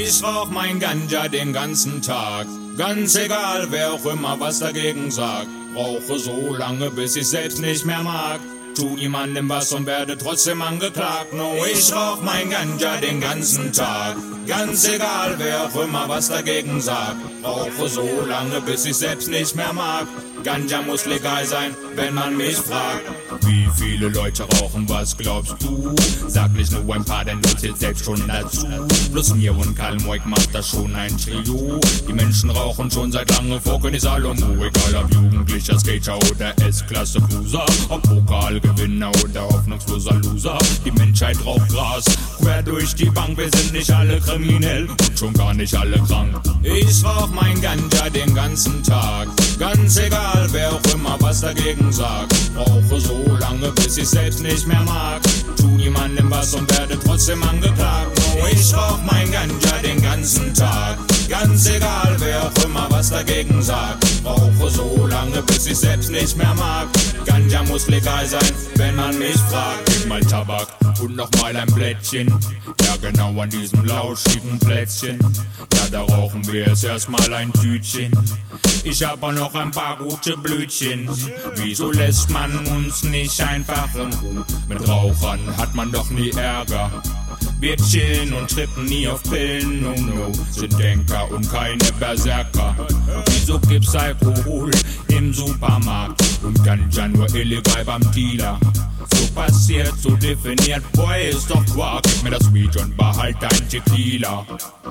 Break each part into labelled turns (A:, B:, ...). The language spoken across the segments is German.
A: Ich rauch mein Ganja den ganzen Tag, ganz egal, wer auch immer was dagegen sagt. Rauche so lange, bis ich selbst nicht mehr mag. Tu niemandem was und werde trotzdem angeklagt. No, ich rauch mein Ganja den ganzen Tag, ganz egal, wer auch immer was dagegen sagt. Rauche so lange, bis ich selbst nicht mehr mag. Ganja muss legal sein, wenn man mich fragt. Wie viele Leute rauchen, was glaubst du? Sag nicht nur ein paar, denn du zählst selbst schon dazu. Plus mir und Karl Moik macht das schon ein Trio. Die Menschen rauchen schon seit lange vor König Salomo. Egal ob jugendlicher Skater oder S-Klasse Cruiser, ob Pokalgewinner oder hoffnungsloser Loser. Die Menschheit raucht Gras, quer durch die Bank. Wir sind nicht alle kriminell und schon gar nicht alle krank. Ich rauch mein Ganja den ganzen Tag, ganz egal, wer auch immer was dagegen sagt. Rauche so lange, bis ich selbst nicht mehr mag. Tu niemandem was und werde trotzdem angeklagt. No, ich rauch mein Ganja den ganzen Tag, ganz egal, wer auch immer was dagegen sagt. Rauche so lange, bis ich selbst nicht mehr mag. Ganja muss legal sein, wenn man mich fragt. Gib mal Tabak und noch mal ein Blättchen. Ja, genau an diesem lauschigen Plätzchen. Ja, da rauchen wir jetzt erstmal ein Tütchen. Ich hab auch noch ein paar gute Blütchen. Wieso lässt man uns nicht einfach in Ruhe? Mit Rauchern hat man doch nie Ärger. Wir chillen und trippen nie auf Pillen, no no, sind Denker und keine Berserker. Wieso gibt's Alkohol im Supermarkt und Ganja nur illegal beim Dealer? So passiert, so definiert, boy, ist doch Quark. Gib mir das Weed und behalt dein Tequila.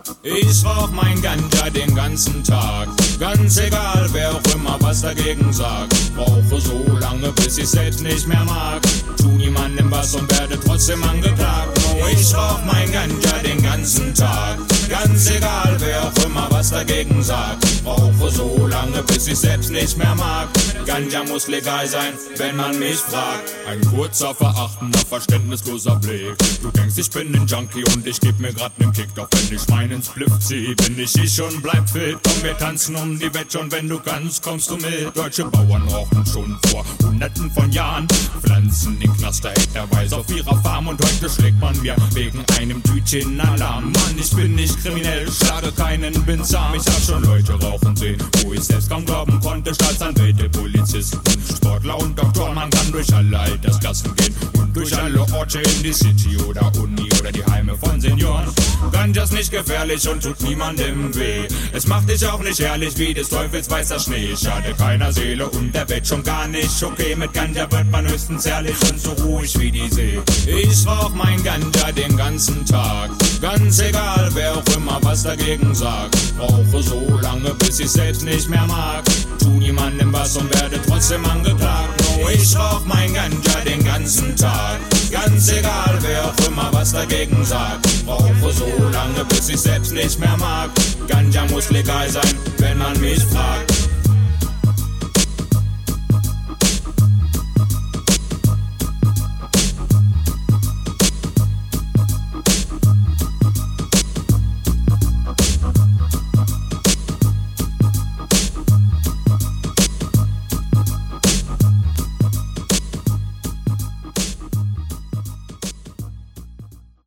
A: Ich rauch mein Ganja den ganzen Tag, ganz egal, wer auch immer was dagegen sagt. Rauche so lange, bis ich selbst nicht mehr mag. Tu niemandem was und werde trotzdem angeklagt. No, ich rauch mein Ganja den ganzen Tag, ganz egal, wer auch immer was dagegen sagt. Rauche so lange, bis ich selbst nicht mehr mag. Ganja muss legal sein, wenn man mich fragt. Ein kurzer, verachtender, verständnisloser Blick. Du denkst, ich bin ein Junkie und ich geb mir grad nen Kick. Doch wenn ich meinen Spliff zieh, bin ich und bleib fit. Komm, wir tanzen um die Wette und wenn du kannst, kommst du mit. Deutsche Bauern rauchen schon vor hunderten von Jahren Pflanzen in Knasterhektarweise auf ihrer Farm. Und heute schlägt man mir wegen einem Tütchen Alarm. Mann, ich bin nicht kriminell, schlage keinen, bin zahm. Ich hab schon Leute rauchen sehen, wo ich selbst kaum glauben konnte. Staatsanwälte, Polizisten, Sportler und Doktoren. Man kann durch alle Altersklassen gehen und durch alle Orte in die City oder Uni oder die Heime von Senioren. Ganja ist nicht gefährlich und tut niemandem weh. Es macht dich auch nicht herrlich wie des Teufels weißer Schnee. Schade keiner Seele und der Welt schon gar nicht. Okay, mit Ganja wird man höchstens ehrlich und so ruhig wie die See. Ich rauch mein Ganja den ganzen Tag, ganz egal, wer auch immer was dagegen sagt. Rauche so lange, bis ich selbst nicht mehr mag. Tu niemandem was und werde trotzdem angeklagt. No, ich rauch mein Ganja den ganzen Tag, ganz egal, wer auch immer was dagegen sagt. Rauche so lange, bis ich selbst nicht mehr mag. Ganja muss legal sein, wenn man mich fragt.